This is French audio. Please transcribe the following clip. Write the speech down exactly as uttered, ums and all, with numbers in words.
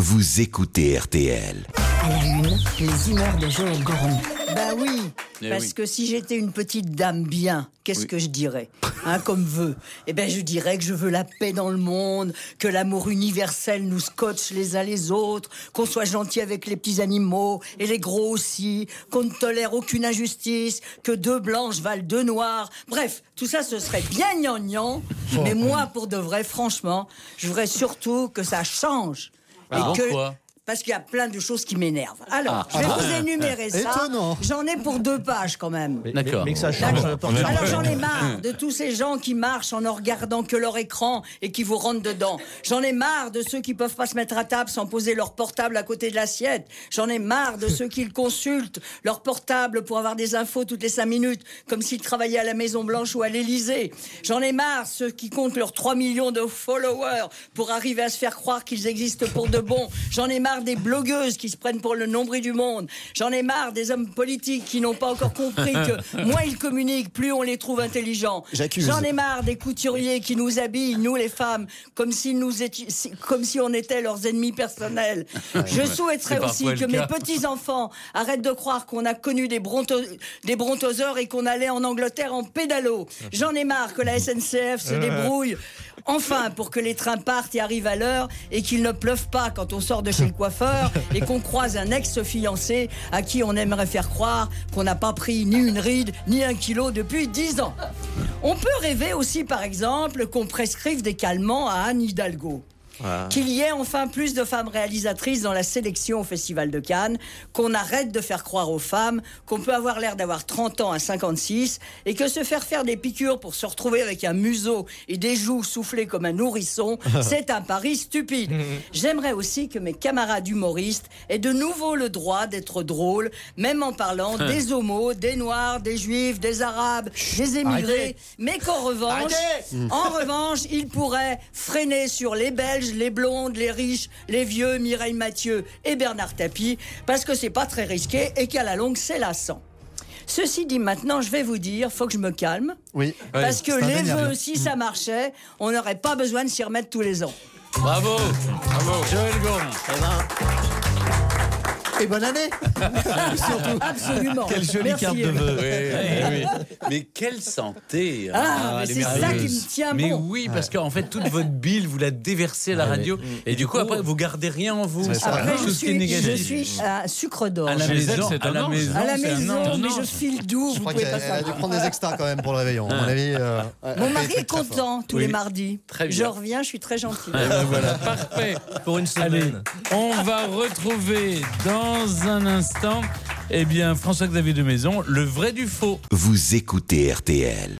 Vous écoutez R T L. À la une, les humeurs de Joël Goron. Bah oui, Eh parce oui. que si j'étais une petite dame bien, qu'est-ce Oui. que je dirais, hein, comme vœu? Eh ben, je dirais que je veux la paix dans le monde, que l'amour universel nous scotche les uns les autres, qu'on soit gentil avec les petits animaux et les gros aussi, qu'on ne tolère aucune injustice, que deux blanches valent deux noirs. Bref, tout ça, ce serait bien gnangnan. Mais moi, pour de vrai, franchement, je voudrais surtout que ça change. Ah, et que pourquoi ? Parce qu'il y a plein de choses qui m'énervent. Alors, je vais Ah. vous énumérer ça. Étonnant. J'en ai pour deux pages quand même. D'accord. Mais que ça change. D'accord. Alors j'en ai marre de tous ces gens qui marchent en ne regardant que leur écran et qui vous rentrent dedans. J'en ai marre de ceux qui peuvent pas se mettre à table sans poser leur portable à côté de l'assiette. J'en ai marre de ceux qui consultent leur portable pour avoir des infos toutes les cinq minutes, comme s'ils travaillaient à la Maison Blanche ou à l'Élysée. J'en ai marre ceux qui comptent leurs trois millions de followers pour arriver à se faire croire qu'ils existent pour de bon. J'en ai marre des blogueuses qui se prennent pour le nombril du monde. J'en ai marre des hommes politiques qui n'ont pas encore compris que moins ils communiquent, plus on les trouve intelligents. J'accuse. J'en ai marre des couturiers qui nous habillent, nous les femmes, comme si, nous étions, si- comme si on était leurs ennemis personnels. Je souhaiterais C'est aussi parfois que le mes cas. petits-enfants arrêtent de croire qu'on a connu des, bronto, des brontosaures et qu'on allait en Angleterre en pédalo. J'en ai marre que la S N C F se débrouille enfin pour que les trains partent et arrivent à l'heure et qu'il ne pleuve pas quand on sort de chez le coiffeur et qu'on croise un ex-fiancé à qui on aimerait faire croire qu'on n'a pas pris ni une ride ni un kilo depuis dix ans. On peut rêver aussi, par exemple, qu'on prescrive des calmants à Anne Hidalgo. Qu'il y ait enfin plus de femmes réalisatrices dans la sélection au Festival de Cannes, qu'on arrête de faire croire aux femmes qu'on peut avoir l'air d'avoir trente ans à cinquante-six et que se faire faire des piqûres pour se retrouver avec un museau et des joues soufflées comme un nourrisson, c'est un pari stupide. J'aimerais aussi que mes camarades humoristes aient de nouveau le droit d'être drôles, même en parlant des homos, des noirs, des juifs, des arabes, des émigrés, Arrêtez. mais qu'en revanche, en revanche, ils pourraient freiner sur les Belges, les blondes, les riches, les vieux, Mireille Mathieu et Bernard Tapie, parce que c'est pas très risqué et qu'à la longue, c'est lassant. Ceci dit, maintenant, je vais vous dire, faut que je me calme, Oui. parce que c'est les indéniable. vœux, si ça marchait, on n'aurait pas besoin de s'y remettre tous les ans. Bravo, bravo. Joël Goron. Et bonne année. Surtout. Absolument. Quelle jolie Merci, carte de Eric. vœux. Oui, oui, oui. Mais quelle santé. hein. Ah, mais elle est c'est ça merveilleuse. qui me tient Mais bon. oui, parce qu'en fait, toute votre bile, vous la déversez à la radio. Et du coup, après, vous gardez rien en vous. C'est ça. Après, Tout je ce qui est suis, je négatif. suis un sucre d'orge. À la Chez maison, elle, c'est à un la ange. maison, À la c'est un maison, ange. mais je file doux, Je vous crois pouvez qu'elle pas elle a dû savoir. prendre des extras quand même pour le réveillon. À mon avis. euh, Mon elle mari fait est très fort. content tous Oui. les mardis. Très bien. Je reviens, je suis très gentille. Eh ben voilà, parfait. Pour une Allez, semaine. on va retrouver dans un instant, eh bien, François-Xavier de Maison, le vrai du faux. Vous écoutez R T L.